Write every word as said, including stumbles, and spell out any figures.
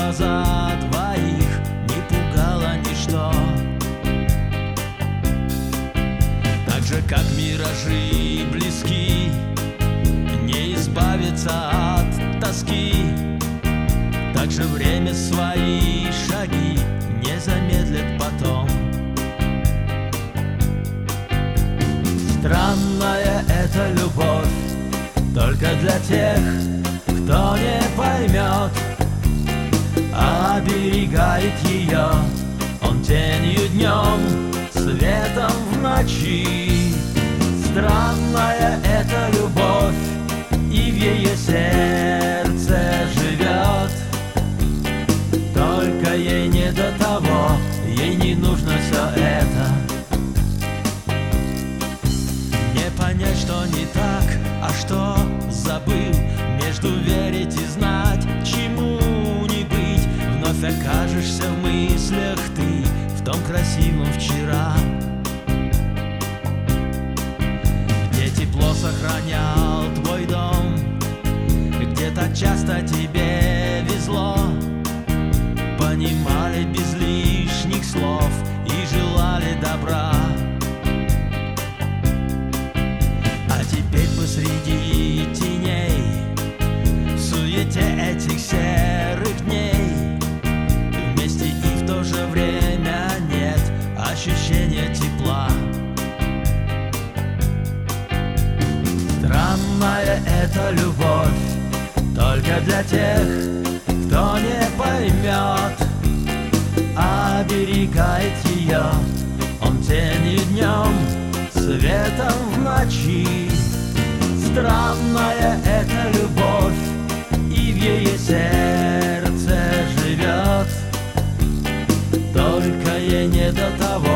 глаза двоих не пугало ничто. Так же, как миражи близки, не избавиться от тоски, так же время свои шаги не замедлит потом. Странная эта любовь только для тех, кто не поймет, а оберегает ее он тенью днем, светом в ночи. Странная эта любовь, и в ее сердце живет. Только ей не до того, ей не нужно все это. Не понять, что не так, а что забыл, между верить и знать, чему не быть. Вновь окажешься в мыслях ты в том красивом вчера, где тепло сохранял твой дом, где так часто тебе везло. Понимали без лишних слов и желали добра. А теперь посреди теней, в суете этих серых дней, вместе и в то же время нет ощущения тепла. Странная эта любовь только для тех, кто не поймет, а оберегает ее он тенью днем, светом в ночи. Странная эта любовь, и в ее сердце живет. Только ей не до того,